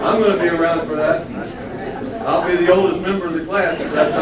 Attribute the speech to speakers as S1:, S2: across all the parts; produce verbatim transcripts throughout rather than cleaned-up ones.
S1: I'm going to be around for that. I'll be the oldest member of the class at that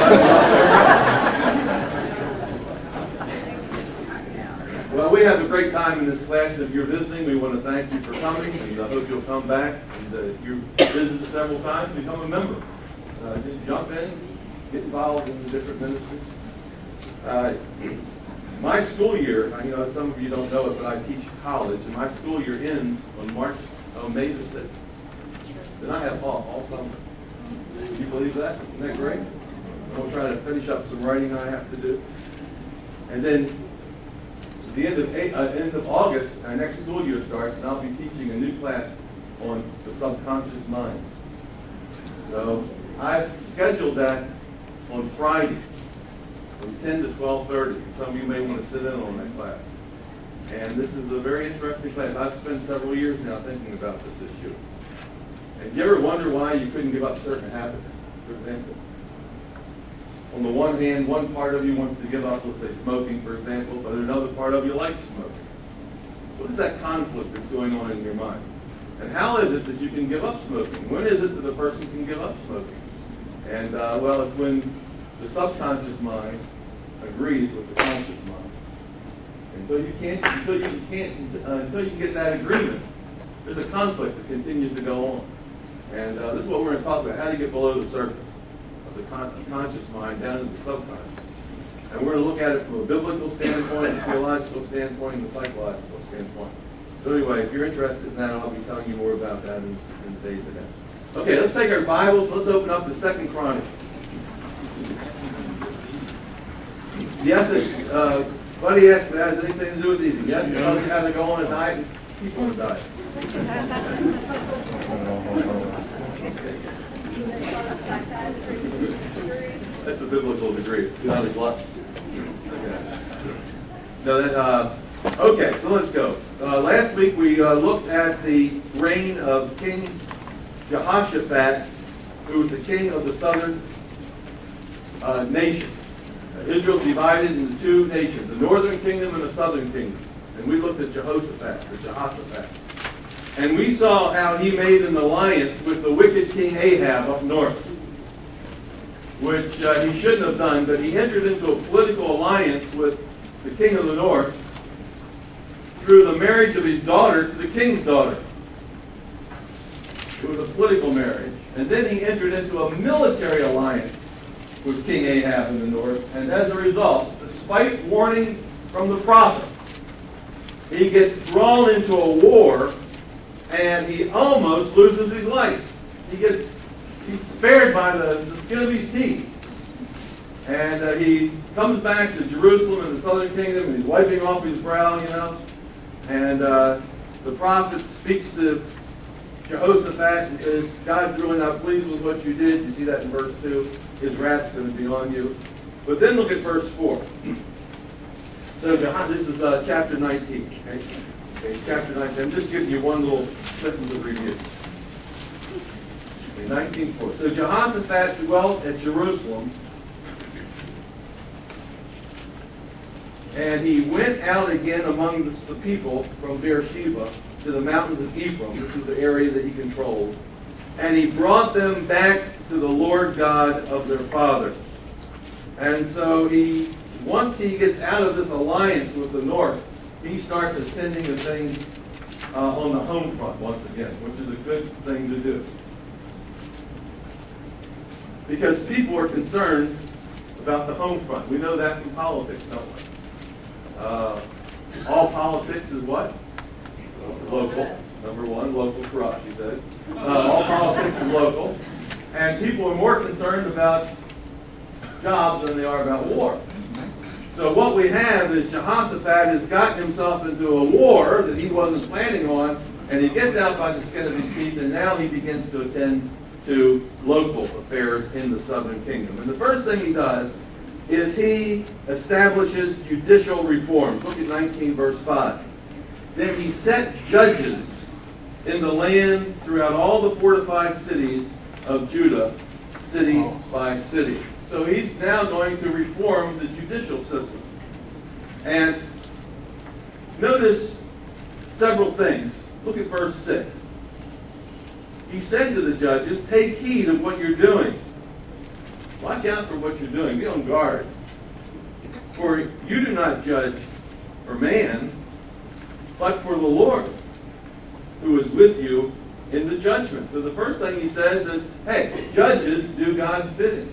S1: time. Well, we have a great time in this class, and if you're visiting, we want to thank you for coming, and I hope you'll come back. And uh, if you've visited several times, become a member. Uh, jump in, get involved in the different ministries. Uh, my school year, I know some of you don't know it, but I teach college, and my school year ends on March, on May the sixth. Then I have off all summer. Can you believe that? Isn't that great? I'm trying to finish up some writing I have to do. And then at the end of, eight, uh, end of August, our next school year starts, and I'll be teaching a new class on the subconscious mind. So I've scheduled that on Friday from ten to twelve thirty. Some of you may want to sit in on that class. And this is a very interesting class. I've spent several years now thinking about this issue. And do you ever wonder why you couldn't give up certain habits, for example? On the one hand, one part of you wants to give up, let's say, smoking, for example, but another part of you likes smoking. What is that conflict that's going on in your mind? And how is it that you can give up smoking? When is it that a person can give up smoking? And, uh, well, it's when the subconscious mind agrees with the conscious mind. Until you can't, until you can't, uh, until you get that agreement, there's a conflict that continues to go on. And uh, this is what we're going to talk about, how to get below the surface of the con conscious mind down into the subconscious. And we're going to look at it from a biblical standpoint, a theological standpoint, and a psychological standpoint. So anyway, if you're interested in that, I'll be telling you more about that in, in the days ahead. Okay, let's take our Bibles. Let's open up the Second Chronicles. Yes, it, uh, Buddy asked if it has anything to do with eating. Yes, it tells you how to go on a diet and keep on a diet. That's a biblical degree, not a glutton. Okay. No, that, uh, okay, so let's go. Uh, last week we uh, looked at the reign of King Jehoshaphat, who was the king of the southern uh, nation. Uh, Israel's divided into two nations, the northern kingdom and the southern kingdom. And we looked at Jehoshaphat, or Jehoshaphat. And we saw how he made an alliance with the wicked King Ahab up north, which uh, he shouldn't have done, but he entered into a political alliance with the king of the north through the marriage of his daughter to the king's daughter. It was a political marriage. And then he entered into a military alliance with King Ahab in the north. And as a result, despite warning from the prophet, he gets drawn into a war and he almost loses his life. He gets he's spared by the, the skin of his teeth. And uh, he comes back to Jerusalem in the southern kingdom and he's wiping off his brow, you know. And uh, the prophet speaks to Jehoshaphat and says, God's really not pleased with what you did. You see that in verse two. His wrath's going to be on you. But then look at verse four. So this is uh, chapter nineteen. Okay? Okay, chapter nineteen. I'm just giving you one little sentence of review. Okay, nineteen four. So Jehoshaphat dwelt at Jerusalem, and he went out again among the, the people from Beersheba to the mountains of Ephraim. This is the area that he controlled. And he brought them back to the Lord God of their fathers. And so he, once he gets out of this alliance with the north, he starts attending to things uh, on the home front once again, which is a good thing to do. Because people are concerned about the home front. We know that from politics, don't we? Uh, all politics is what? Local. Number one, local for us, she said. Uh, all politics is local. And people are more concerned about jobs than they are about war. So what we have is Jehoshaphat has gotten himself into a war that he wasn't planning on, and he gets out by the skin of his teeth, and now he begins to attend to local affairs in the southern kingdom. And the first thing he does is he establishes judicial reforms. Look at nineteen verse five. Then he set judges in the land throughout all the fortified cities of Judah, city by city. So he's now going to reform the judicial system. And notice several things. Look at verse six. he said to the judges, take heed of what you're doing. Watch out for what you're doing. Be on guard. For you do not judge for man, but for the Lord, who is with you in the judgment. So the first thing he says is, hey, judges do God's bidding.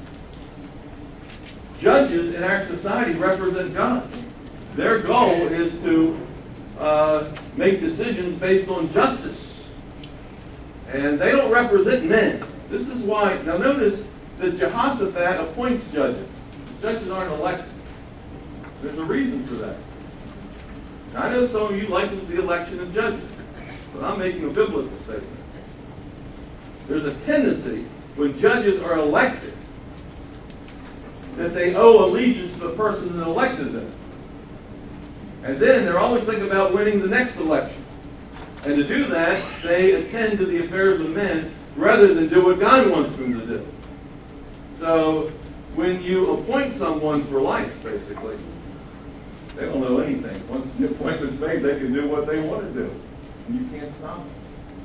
S1: Judges in our society represent God. Their goal is to uh, make decisions based on justice. And they don't represent men. This is why, now notice that Jehoshaphat appoints judges. Judges aren't elected. There's a reason for that. Now, I know some of you like the election of judges, but I'm making a biblical statement. There's a tendency when judges are elected that they owe allegiance to the person that elected them. And then they're always thinking about winning the next election. And to do that, they attend to the affairs of men rather than do what God wants them to do. So when you appoint someone for life, basically, they don't know anything. Once the appointment's made, they can do what they want to do. And you can't stop them.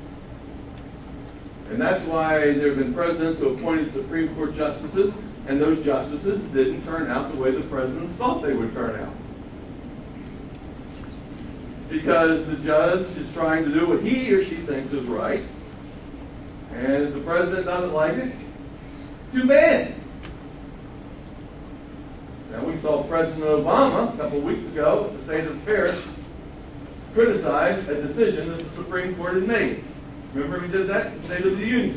S1: And that's why there have been presidents who appointed Supreme Court justices, and those justices didn't turn out the way the presidents thought they would turn out. Because the judge is trying to do what he or she thinks is right, and if the president doesn't like it, too bad. Now, we saw President Obama a couple of weeks ago at the State of Affairs criticize a decision that the Supreme Court had made. Remember he did that in the State of the Union?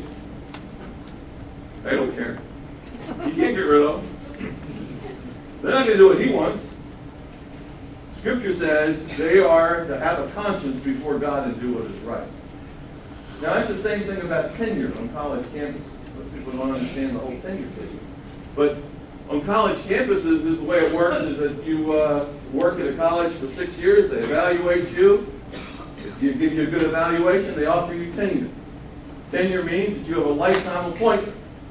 S1: They don't care. You can't get rid of them. They're not going to do what he wants. Scripture says they are to have a conscience before God and do what is right. Now, that's the same thing about tenure on college campuses. Most people don't understand the whole tenure system. But on college campuses, the way it works is that you uh, work at a college for six years, they evaluate you. If you give you a good evaluation, they offer you tenure. Tenure means that you have a lifetime appointment.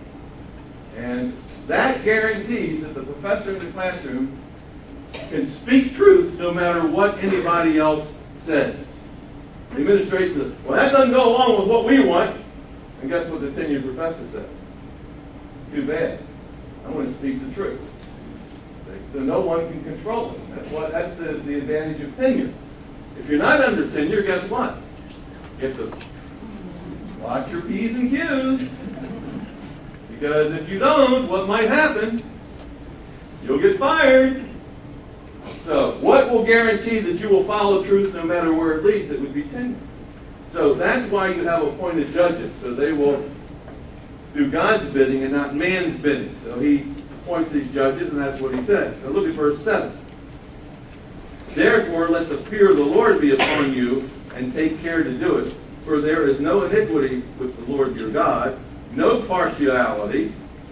S1: And that guarantees that the professor in the classroom can speak truth no matter what anybody else says. The administration says, well, that doesn't go along with what we want. And guess what the tenured professor said? Too bad. I want to speak the truth. So no one can control them. That's, what, that's the, the advantage of tenure. If you're not under tenure, guess what? You have to watch your P's and Q's. Because if you don't, what might happen? You'll get fired. So what will guarantee that you will follow truth no matter where it leads? It would be tenure. So that's why you have appointed judges. So they will do God's bidding and not man's bidding. So he appoints these judges, and that's what he says. Now look at verse seven. Therefore, let the fear of the Lord be upon you, and take care to do it. For there is no iniquity with the Lord your God, no partiality,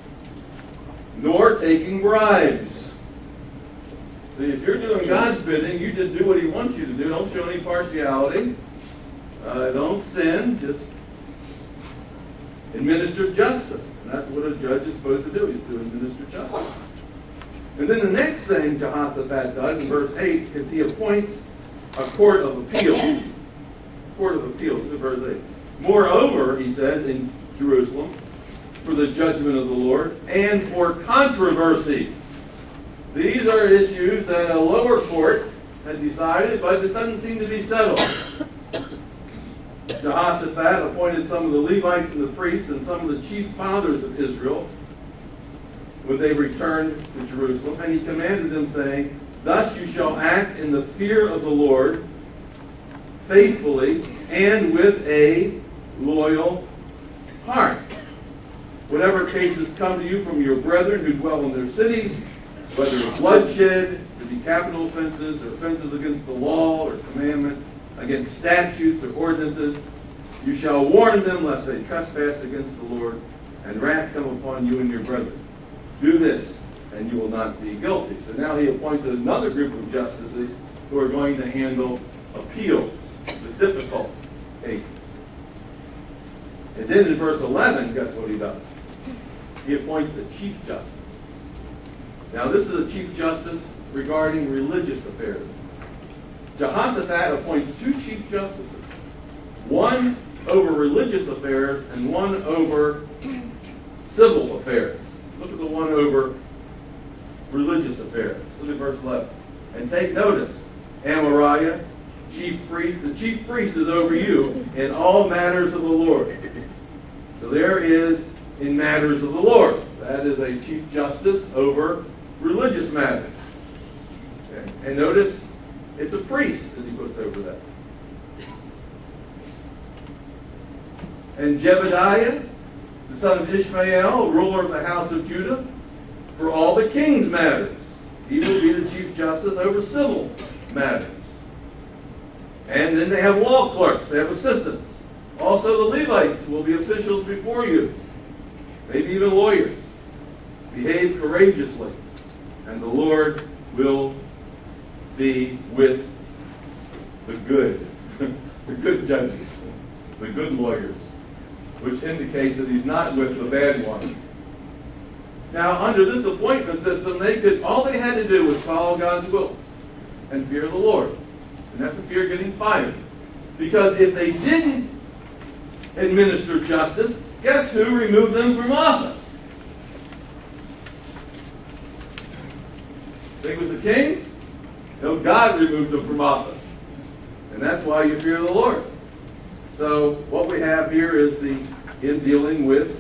S1: nor taking bribes. See, if you're doing God's bidding, you just do what he wants you to do. Don't show any partiality. Uh, don't sin. Just administer justice. And that's what a judge is supposed to do. He's to administer justice. And then the next thing Jehoshaphat does in verse eight is he appoints a court of appeals. Court of appeals. Look at verse eight. Moreover, he says in Jerusalem, for the judgment of the Lord and for controversies. These are issues that a lower court had decided, but it doesn't seem to be settled. Jehoshaphat appointed some of the Levites and the priests and some of the chief fathers of Israel when they returned to Jerusalem, and he commanded them, saying, thus you shall act in the fear of the Lord, faithfully, and with a loyal heart. Whatever cases come to you from your brethren who dwell in their cities, whether it's bloodshed, to be capital offenses, or offenses against the law or commandment, against statutes or ordinances, you shall warn them lest they trespass against the Lord, and wrath come upon you and your brethren. Do this, and you will not be guilty. So now he appoints another group of justices who are going to handle appeals, the difficult cases. And then in verse eleven, guess what he does? He appoints a chief justice. Now this is a chief justice regarding religious affairs. Jehoshaphat appoints two chief justices. One over religious affairs and one over civil affairs. Look at the one over religious affairs. Look at verse eleven. And take notice, Amariah, chief priest, the chief priest is over you in all matters of the Lord. So there is in matters of the Lord. That is a chief justice over religious matters. Okay. And notice, it's a priest that he puts over that. And Jebediah, the son of Ishmael, ruler of the house of Judah, for all the king's matters. He will be the chief justice over civil matters. And then they have law clerks, they have assistants. Also the Levites will be officials before you, maybe even lawyers. Behave courageously, and the Lord will be with the good, the good judges, the good lawyers, which indicates that he's not with the bad ones. Now, under this appointment system, they could all they had to do was follow God's will and fear the Lord. Didn't have to fear getting fired. Because if they didn't administer justice, guess who removed them from office? Think it was the king? No, God removed them from office. And that's why you fear the Lord. So what we have here is the in dealing with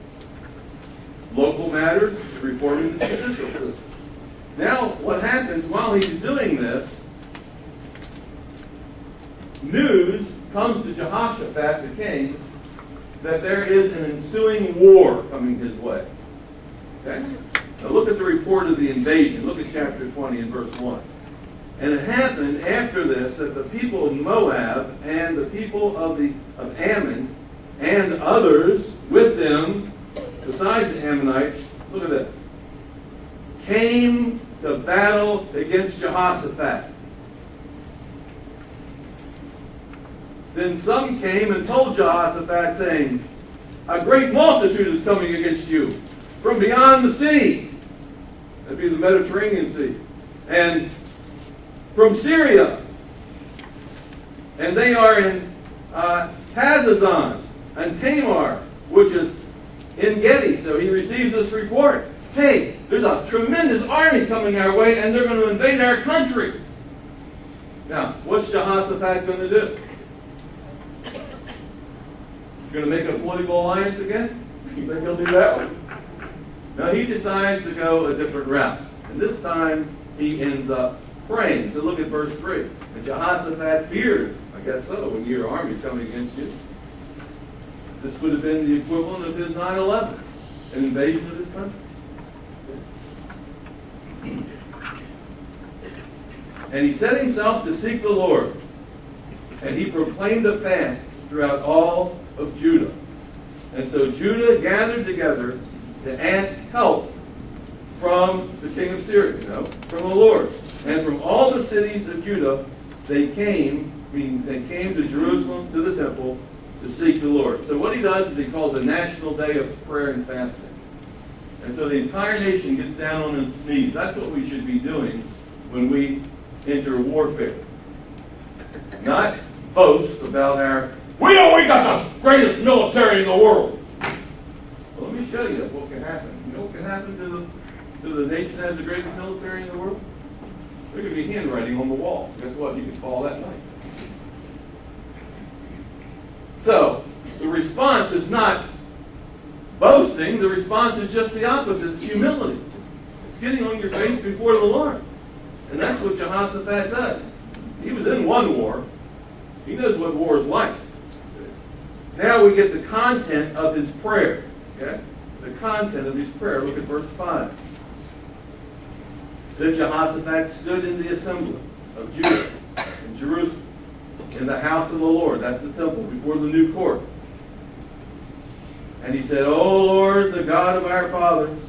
S1: local matters, reforming the judicial system. Now, what happens while he's doing this, news comes to Jehoshaphat, the king, that there is an ensuing war coming his way. Okay? Now look at the report of the invasion. Look at chapter twenty and verse one. And it happened after this that the people of Moab and the people of the of Ammon and others with them, besides the Ammonites, look at this, came to battle against Jehoshaphat. Then some came and told Jehoshaphat, saying, a great multitude is coming against you from beyond the sea. That'd be the Mediterranean Sea. And from Syria. And they are in uh, Hazazon and Tamar, which is in Gedi. So he receives this report. Hey, there's a tremendous army coming our way, and they're going to invade our country. Now, what's Jehoshaphat going to do? He's going to make a political alliance again? You think he'll do that one? Now, he decides to go a different route. And this time, he ends up praying. So look at verse three. And Jehoshaphat feared, I guess so, when your army's coming against you. This would have been the equivalent of his nine eleven, an invasion of his country. And he set himself to seek the Lord. And he proclaimed a fast throughout all of Judah. And so Judah gathered together to ask help from the king of Syria, you know, from the Lord. And from all the cities of Judah, they came, I mean, they came to Jerusalem, to the temple, to seek the Lord. So what he does is he calls a national day of prayer and fasting. And so the entire nation gets down on its knees. That's what we should be doing when we enter warfare. Not boast about our, we know we got the greatest military in the world. Well, let me show you what can happen. You know what can happen to the, to the nation that has the greatest military in the world? There could be handwriting on the wall. Guess what? You could fall that night. So, the response is not boasting. The response is just the opposite. It's humility. It's getting on your face before the Lord. And that's what Jehoshaphat does. He was in one war. He knows what war is like. Now we get the content of his prayer. Okay? The content of his prayer. Look at verse five. Then Jehoshaphat stood in the assembly of Judah in Jerusalem, in the house of the Lord, that's the temple, before the new court. And he said, O Lord, the God of our fathers,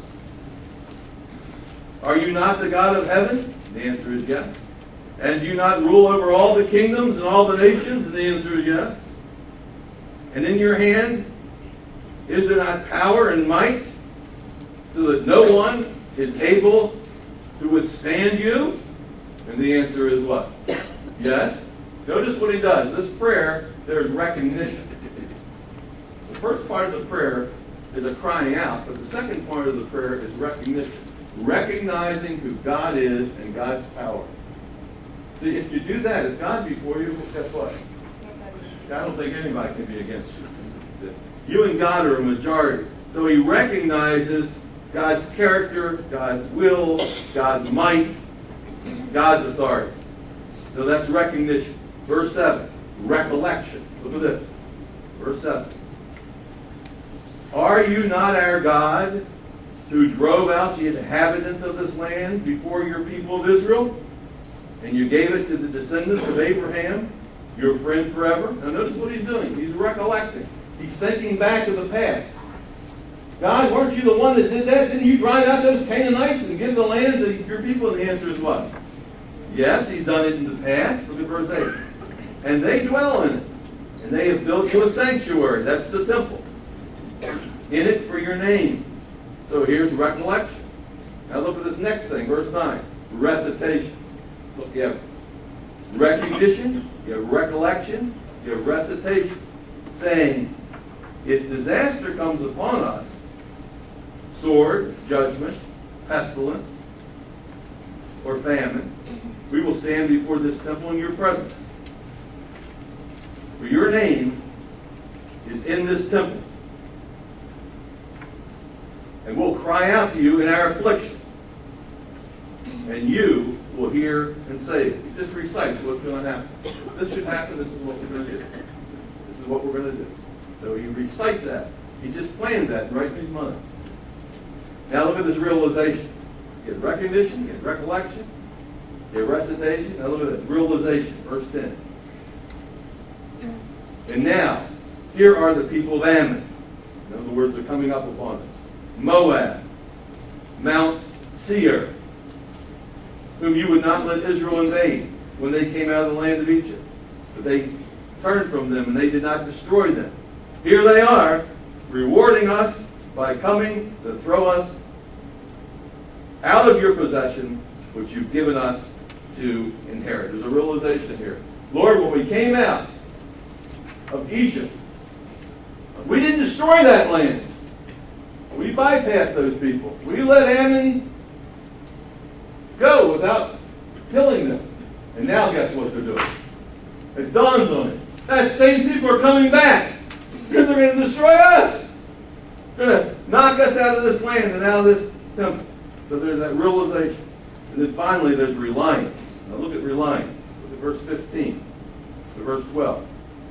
S1: are you not the God of heaven? The answer is yes. And do you not rule over all the kingdoms and all the nations? And the answer is yes. And in your hand is there not power and might, so that no one is able to withstand you? And the answer is what? Yes. Notice what he does. This prayer, there's recognition. first part of the prayer is a crying out, but the second part of the prayer is recognition. Recognizing who God is and God's power. See, if you do that, if God be for you, guess what? I don't think anybody can be against you. You and God are a majority. So he recognizes God's character, God's will, God's might, God's authority. So that's recognition. Verse seven, recollection. Look at this. Verse seven. Are you not our God, who drove out the inhabitants of this land before your people of Israel? And you gave it to the descendants of Abraham, your friend forever? Now notice what he's doing. He's recollecting. He's thinking back to the past. God, weren't you the one that did that? Didn't you drive out those Canaanites and give the land to your people? And the answer is what? Yes, he's done it in the past. Look at verse eight. And they dwell in it. And they have built you a sanctuary. That's the temple. In it for your name. So here's recollection. Now look at this next thing, verse nine. Recitation. Look, you have recognition, you have recollection, you have recitation. Saying, if disaster comes upon us, sword, judgment, pestilence, or famine, we will stand before this temple in your presence. For your name is in this temple. And we'll cry out to you in our affliction. And you will hear and save. He just recites what's going to happen. If this should happen, this is what we're going to do. This is what we're going to do. So he recites that. He just plans that right in his mind. Now look at this realization. You get recognition, you get recollection, you get recitation. Now look at this. Realization, verse ten. And now, here are the people of Ammon. In other words, they're coming up upon us. Moab, Mount Seir, whom you would not let Israel invade when they came out of the land of Egypt. But they turned from them and they did not destroy them. Here they are, rewarding us by coming to throw us out of your possession, which you've given us to inherit. There's a realization here. Lord, when we came out of Egypt, we didn't destroy that land. We bypassed those people. We let Ammon go without killing them. And now guess what they're doing? It dawns on it. That same people are coming back. They're going to destroy us. They're going to knock us out of this land and out of this temple. So there's that realization. And then finally there's reliance. Now look at reliance. Look at verse fifteen to verse twelve.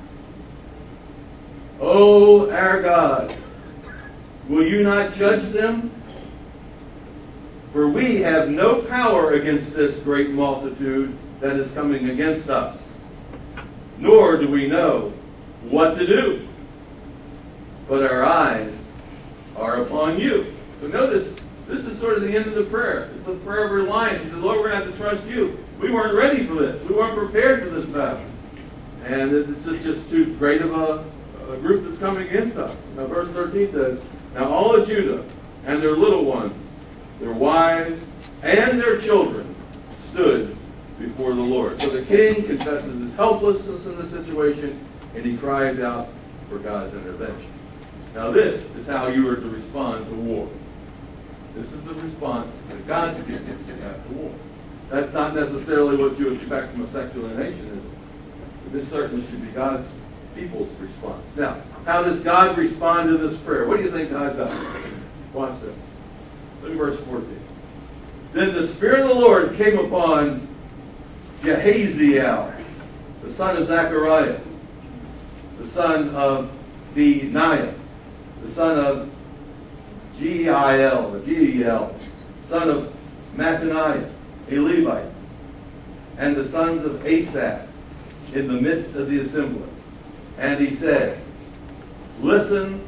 S1: O our God, will you not judge them? For we have no power against this great multitude that is coming against us, nor do we know what to do. But our eyes are upon you. So notice, this is sort of the end of the prayer. It's a prayer of reliance. He said, Lord, we're going to have to trust you. We weren't ready for this. We weren't prepared for this battle. And it's just too great of a, a group that's coming against us. Now verse thirteen says, now all of Judah and their little ones, their wives, and their children stood before the Lord. So the king confesses his helplessness in the situation, and he cries out for God's intervention. Now this is how you are to respond to war. This is the response that God's people have to war. That's not necessarily what you expect from a secular nation, is it? But this certainly should be God's people's response. Now, how does God respond to this prayer? What do you think God does? Watch this. Look at verse fourteen. Then the Spirit of the Lord came upon Jehaziel, the son of Zechariah, the son of Benaiah, the son of Jeiel, or Jeiel, son of Mattaniah, a Levite, and the sons of Asaph in the midst of the assembly. And he said, listen,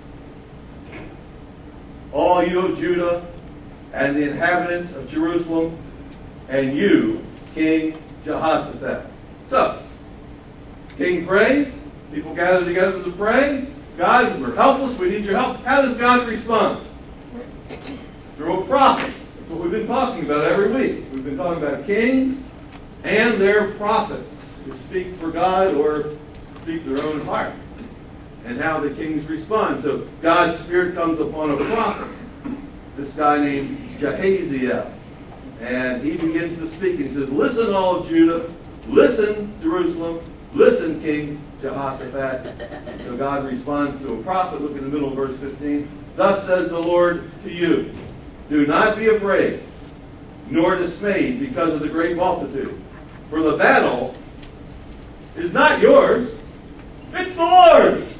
S1: all you of Judah and the inhabitants of Jerusalem, and you, King Jehoshaphat. So, king prays, people gather together to pray. God, we're helpless, we need your help. How does God respond? Through a prophet. That's what we've been talking about every week. We've been talking about kings and their prophets who speak for God or speak their own heart. and how the kings respond. So God's Spirit comes upon a prophet, this guy named Jahaziel. And he begins to speak, and he says, listen, all of Judah, listen, Jerusalem, listen, King Jehoshaphat. So God responds to a prophet. Look in the middle of verse fifteen. Thus says the Lord to you, do not be afraid, nor dismayed because of the great multitude. For the battle is not yours, it's the Lord's.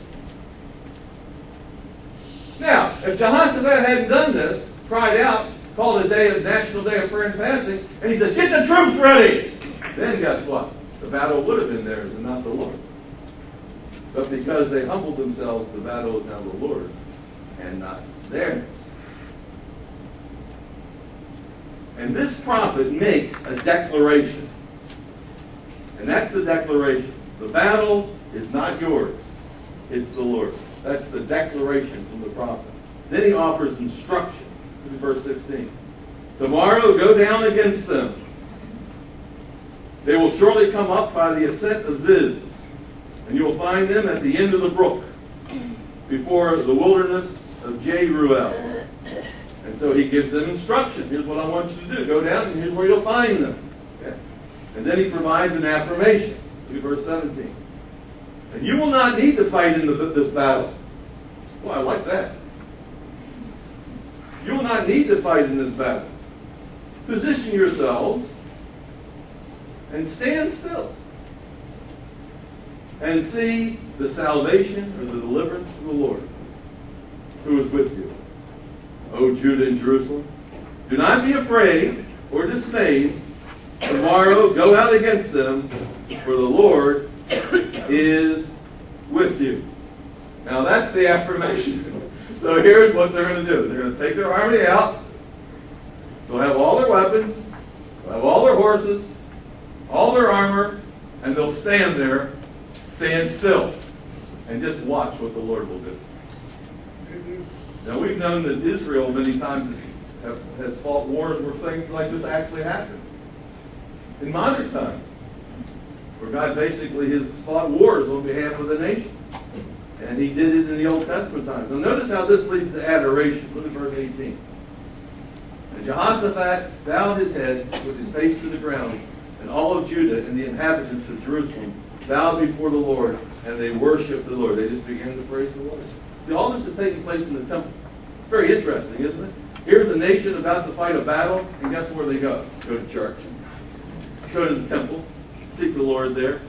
S1: Now, if Jehoshaphat hadn't done this, cried out, called a day of national day of prayer and fasting, and he said, get the troops ready, then guess what? The battle would have been theirs and not the Lord's. But because they humbled themselves, the battle is now the Lord's and not theirs. And this prophet makes a declaration. And that's the declaration. The battle is not yours, it's the Lord's. That's the declaration from the prophet. Then he offers instruction. Look at verse sixteen. Tomorrow go down against them. They will surely come up by the ascent of Ziz, and you will find them at the end of the brook, before the wilderness of Jeruel. And so he gives them instruction. Here's what I want you to do. Go down, and here's where you'll find them. Okay? And then he provides an affirmation. Look at verse seventeen. And you will not need to fight in the, this battle. Well, I like that. You will not need to fight in this battle. Position yourselves and stand still and see the salvation or the deliverance of the Lord who is with you, O Judah and Jerusalem. Do not be afraid or dismayed. Tomorrow go out against them, for the Lord is with you. Now that's the affirmation. So here's what they're going to do. They're going to take their army out. They'll have all their weapons. They'll have all their horses, all their armor, and they'll stand there, stand still, and just watch what the Lord will do. Now we've known that Israel many times has, has fought wars where things like this actually happen. In modern time, where God basically has fought wars on behalf of the nation. And he did it in the Old Testament times. Now notice how this leads to adoration. Look at verse eighteen. And Jehoshaphat bowed his head with his face to the ground, and all of Judah and the inhabitants of Jerusalem bowed before the Lord, and they worshiped the Lord. They just began to praise the Lord. See, all this is taking place in the temple. Very interesting, isn't it? Here's a nation about to fight a battle, and guess where they go? Go to church. Go to the temple. Seek the Lord there.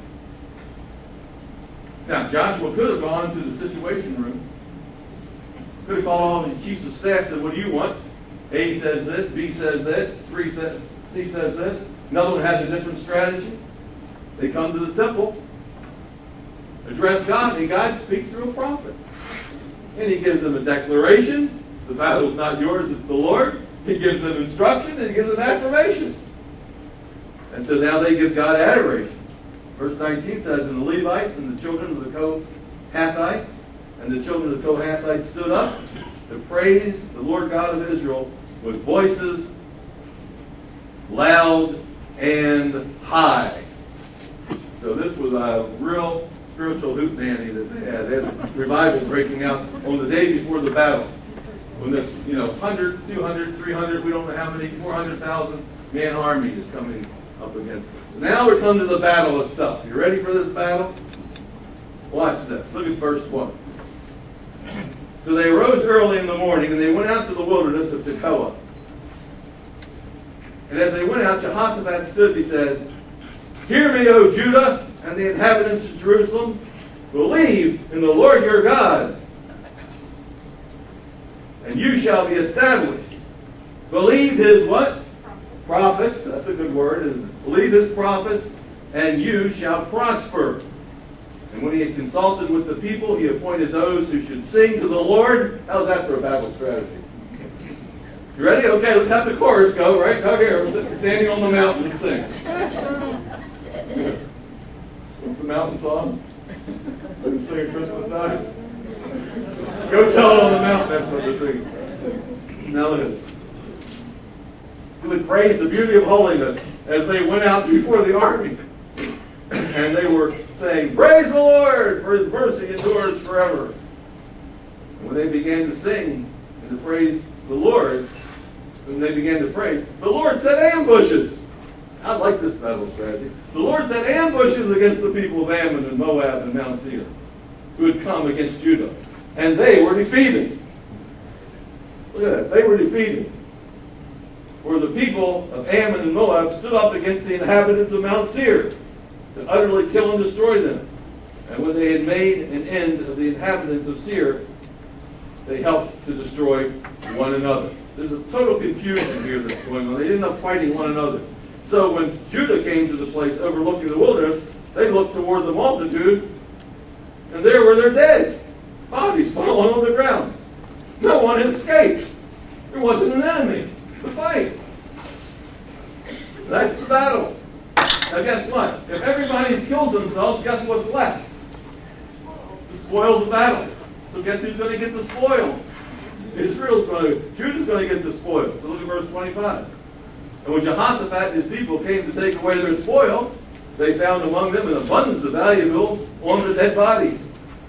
S1: Now, Joshua could have gone to the situation room. Could have called all these chiefs of staff and said, what do you want? A says this, B says that, three says, C says this. Another one has a different strategy. They come to the temple, address God, and God speaks through a prophet. And he gives them a declaration. The battle is not yours, it's the Lord. He gives them instruction, and he gives them affirmation. And so now they give God adoration. Verse nineteen says, and the Levites and the children of the Kohathites and the children of the Kohathites stood up to praise the Lord God of Israel with voices loud and high. So this was a real spiritual hootenanny that they had. They had a revival breaking out on the day before the battle. When this, you know, one hundred, two hundred, three hundred, we don't know how many, four hundred thousand man army is coming up against it. So now we come to the battle itself. You ready for this battle? Watch this. Look at verse twenty. So they arose early in the morning, and they went out to the wilderness of Tekoa. And as they went out, Jehoshaphat stood, he said, hear me, O Judah, and the inhabitants of Jerusalem. Believe in the Lord your God, and you shall be established. Believe his what? Prophets. That's a good word. Isn't it? Believe his prophets, and you shall prosper. And when he had consulted with the people, he appointed those who should sing to the Lord. How's that for a battle strategy? You ready? Okay, let's have the chorus go, right? Go here. We're standing on the mountain and sing. What's the mountain song? Let's sing at Christmas night. Go tell it on the mountain, that's what they're singing. Now look at it. Who would praise the beauty of holiness as they went out before the army. and they were saying, "Praise the Lord, for his mercy endures forever." And when they began to sing and to praise the Lord, when they began to praise, the Lord set ambushes. I like this battle strategy. The Lord set ambushes against the people of Ammon and Moab and Mount Seir, who had come against Judah. And they were defeated. Look at that. They were defeated. For the people of Ammon and Moab stood up against the inhabitants of Mount Seir to utterly kill and destroy them. And when they had made an end of the inhabitants of Seir, they helped to destroy one another. There's a total confusion here that's going on. They ended up fighting one another. So when Judah came to the place overlooking the wilderness, they looked toward the multitude, and there were their dead bodies falling on the ground. No one escaped. There wasn't an enemy to fight. That's the battle. Now guess what? If everybody kills themselves, guess what's left? The spoils of battle. So guess who's going to get the spoils? Israel's going to, Judah's going to get the spoils. So look at verse twenty-five. And when Jehoshaphat and his people came to take away their spoil, they found among them an abundance of valuables on the dead bodies,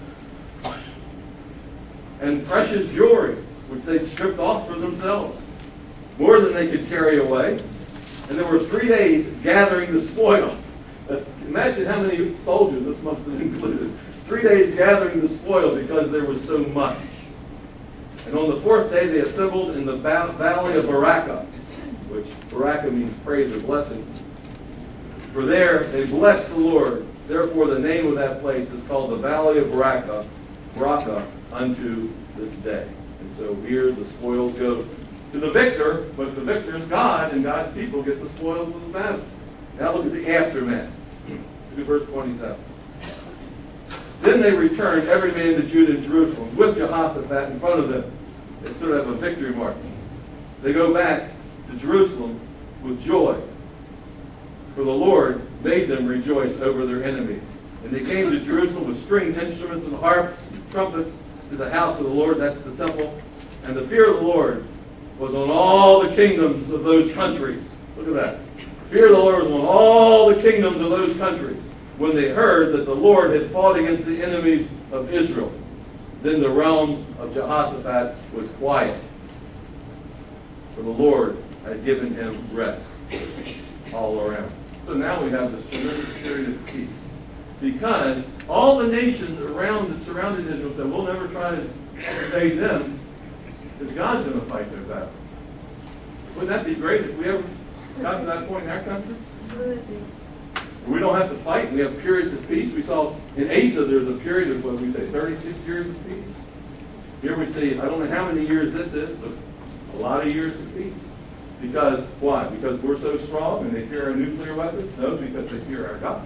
S1: and precious jewelry, which they'd stripped off for themselves, more than they could carry away. And there were three days gathering the spoil. Uh, imagine how many soldiers this must have included. Three days gathering the spoil because there was so much. And on the fourth day they assembled in the valley of Barakah, which Barakah means praise or blessing. For there they blessed the Lord. Therefore the name of that place is called the Valley of Barakah, Barakah unto this day. And so here the spoils go to the victor, but the victor is God, and God's people get the spoils of the battle. Now look at the aftermath. Look at verse twenty-seven. Then they returned, every man to Judah and Jerusalem, with Jehoshaphat in front of them. They sort of have a victory march. They go back to Jerusalem with joy, for the Lord made them rejoice over their enemies. And they came to Jerusalem with stringed instruments and harps and trumpets to the house of the Lord, that's the temple. And the fear of the Lord was on all the kingdoms of those countries. Look at that. The fear of the Lord was on all the kingdoms of those countries when they heard that the Lord had fought against the enemies of Israel. Then the realm of Jehoshaphat was quiet, for the Lord had given him rest all around. So now we have this tremendous period of peace, because all the nations around that surrounded Israel said, we'll never try to invade them, because God's going to fight their battle. Wouldn't that be great if we ever got to that point in our country? We don't have to fight. We have periods of peace. We saw in Asa there's a period of, what we say, thirty-six years of peace. Here we see, I don't know how many years this is, but a lot of years of peace. Because, why? Because we're so strong and they fear our nuclear weapons? No, because they fear our God.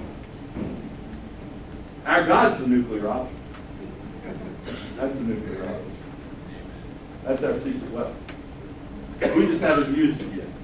S1: Our God's the nuclear option. That's the nuclear option. That's our secret weapon. We just haven't used it yet.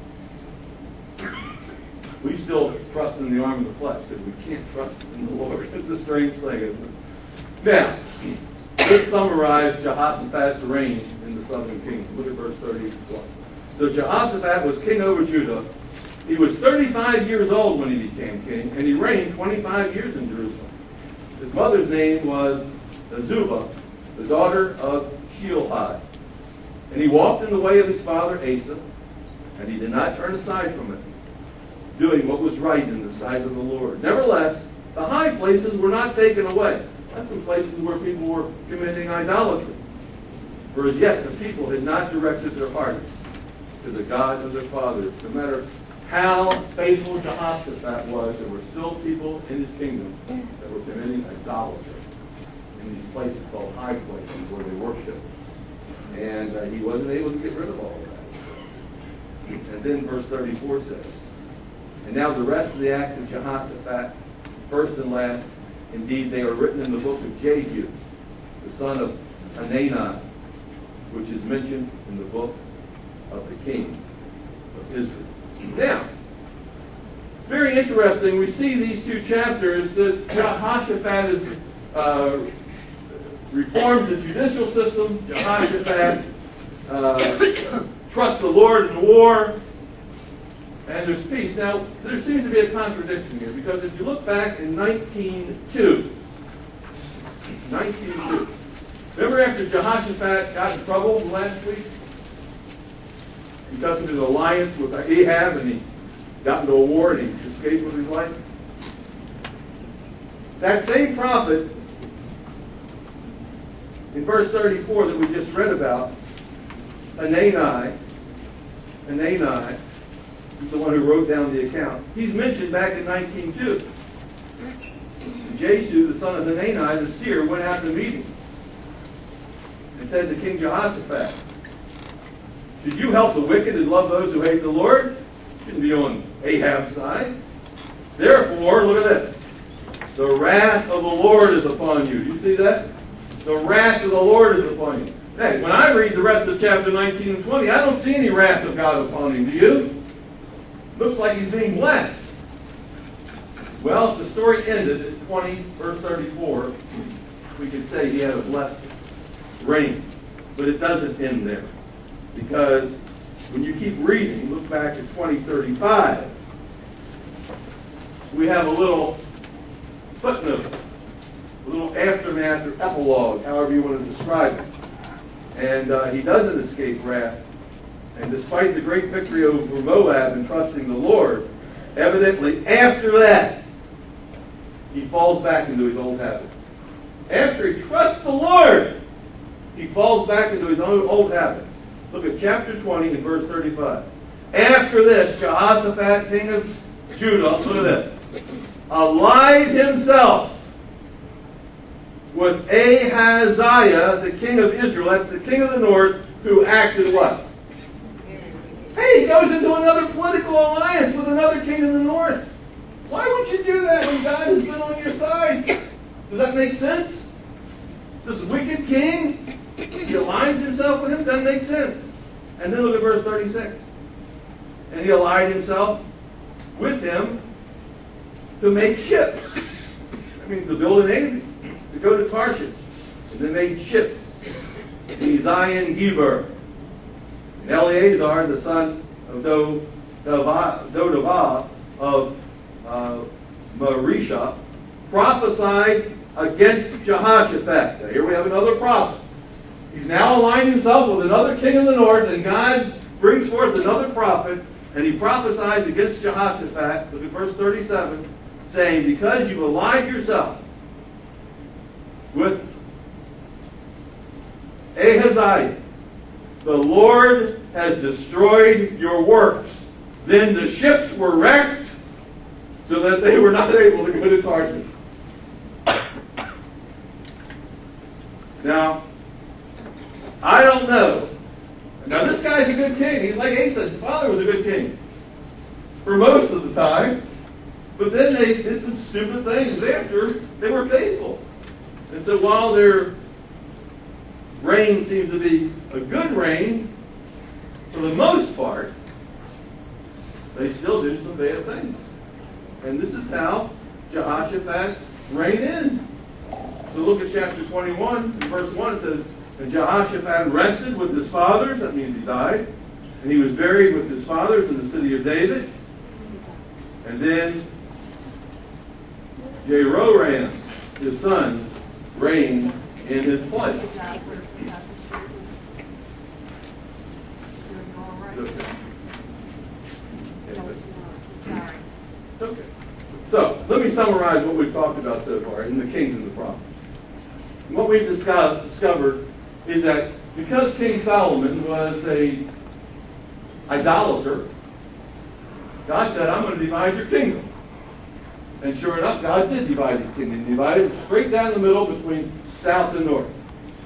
S1: We still trust in the arm of the flesh because we can't trust in the Lord. It's a strange thing, isn't it? Now, let's summarize Jehoshaphat's reign in the southern kingdom. Look at verse thirty-one. So Jehoshaphat was king over Judah. He was thirty-five years old when he became king, and he reigned twenty-five years in Jerusalem. His mother's name was Azubah, the daughter of Shilhi. And he walked in the way of his father Asa, and he did not turn aside from it, doing what was right in the sight of the Lord. Nevertheless, the high places were not taken away. That's some places where people were committing idolatry. For as yet the people had not directed their hearts to the God of their fathers. No matter how faithful Jehoshaphat was, there were still people in his kingdom that were committing idolatry in these places called high places where they worshiped. And uh, he wasn't able to get rid of all of that. And then verse thirty-four says, and now the rest of the acts of Jehoshaphat, first and last, indeed they are written in the book of Jehu, the son of Hanani, which is mentioned in the book of the kings of Israel. Now, very interesting, we see these two chapters that Jehoshaphat has uh, reformed the judicial system. Jehoshaphat uh, trusts the Lord in war. and there's peace. Now, there seems to be a contradiction here, because if you look back in nineteen two, nineteen two, remember after Jehoshaphat got in trouble last week? Because of his alliance with Ahab, and he got into a war and he escaped with his life? That same prophet, in verse thirty-four that we just read about, Hanani, Hanani, he's the one who wrote down the account. He's mentioned back in nineteen two. Jehu, the son of Hanani, the seer, went out to meet him and said to King Jehoshaphat, should you help the wicked and love those who hate the Lord? You shouldn't be on Ahab's side. Therefore, look at this. The wrath of the Lord is upon you. Do you see that? The wrath of the Lord is upon you. Hey, when I read the rest of chapter nineteen and twenty, I don't see any wrath of God upon him. Do you? Looks like he's being blessed. Well, if the story ended at twenty, verse thirty-four, we could say he had a blessed reign. But it doesn't end there. Because when you keep reading, look back at twenty thirty-five, we have a little footnote, a little aftermath or epilogue, however you want to describe it. And uh, he doesn't escape wrath. And despite the great victory over Moab and trusting the Lord, evidently after that, he falls back into his old habits. After he trusts the Lord, he falls back into his own old habits. Look at chapter twenty and verse thirty-five. After this, Jehoshaphat, king of Judah, look at this, allied himself with Ahaziah, the king of Israel. That's the king of the north, who acted what? Hey, he goes into another political alliance with another king in the north. Why would you do that when God has been on your side? Does that make sense? This wicked king, he aligns himself with him, doesn't make sense. And then look at verse thirty-six. And he allied himself with him to make ships. That means to build a navy, to go to Tarshish. And they made ships. The Zion Geber. And Eleazar, the son of Do, Dodavah, Dodavah of uh, Marisha, prophesied against Jehoshaphat. Now here we have another prophet. He's now aligned himself with another king in the north, and God brings forth another prophet, and he prophesies against Jehoshaphat. Look at verse thirty-seven, saying, because you've allied yourself with Ahaziah, the Lord has destroyed your works. Then the ships were wrecked so that they were not able to go to Tarshish. Now, I don't know. Now, this guy's a good king. He's like Asa. His father was a good king for most of the time. But then they did some stupid things after they were faithful. And so while their reign seems to be a good reign, for the most part, they still do some bad things. And this is how Jehoshaphat's reign ends. So look at chapter twenty-one, in verse one, it says, and Jehoshaphat rested with his fathers, that means he died, and he was buried with his fathers in the city of David. And then Jehoram, his son, reigned in his place. It's okay. So, let me summarize what we've talked about so far in the kings and the prophets. And what we've discovered is that because King Solomon was a idolater, God said, I'm going to divide your kingdom. And sure enough, God did divide his kingdom. He divided it straight down the middle between south and north.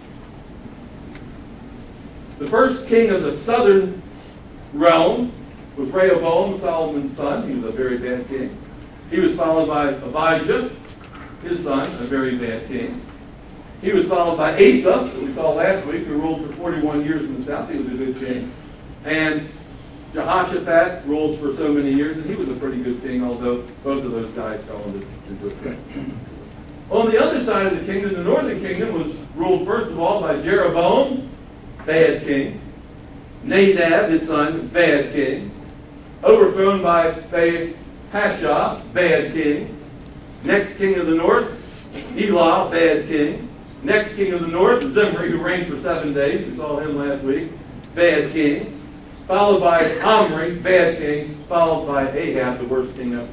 S1: The first king of the southern realm was Rehoboam, Solomon's son. He was a very bad king. He was followed by Abijah, his son, a very bad king. He was followed by Asa, that we saw last week, who ruled for forty-one years in the south. He was a good king. And Jehoshaphat rules for so many years, and he was a pretty good king, although both of those guys fell into, into a sin. On the other side of the kingdom, the northern kingdom was ruled first of all by Jeroboam, bad king. Nadab, his son, bad king. overthrown by Baal-Hasha, bad king. Next king of the north, Elah, bad king. Next king of the north, Zimri, who reigned for seven days. We saw him last week, bad king. Followed by Omri, bad king. Followed by Ahab, the worst king ever.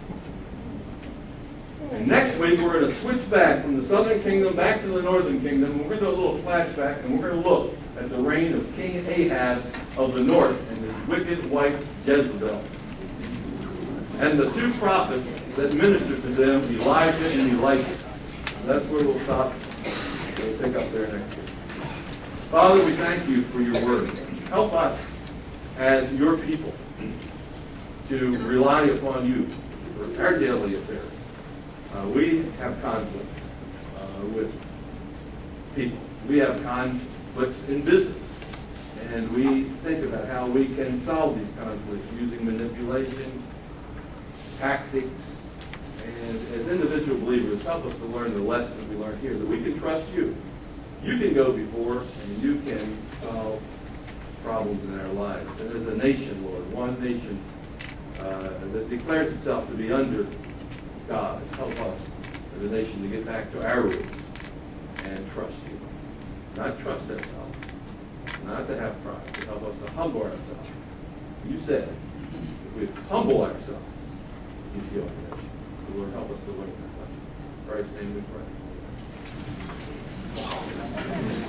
S1: And next week, we're going to switch back from the southern kingdom back to the northern kingdom. And we're going to do a little flashback, and we're going to look at the reign of King Ahab of the north and his wicked wife Jezebel. And the two prophets that ministered to them, Elijah and Elisha. That's where we'll stop. We'll pick up there next week. Father, we thank you for your word. Help us as your people to rely upon you for our daily affairs. Uh, we have conflicts uh, with people. We have conflicts in business. And we think about how we can solve these conflicts using manipulation, tactics, and as individual believers, help us to learn the lessons we learned here, that we can trust you. You can go before, and you can solve problems in our lives. And as a nation, Lord, one nation uh, that declares itself to be under God, help us as a nation to get back to our roots and trust you. Not trust ourselves, not to have pride, but help us to humble ourselves. You said, if we humble ourselves, you heal our nation. So Lord, help us to learn that lesson. In Christ's name we pray.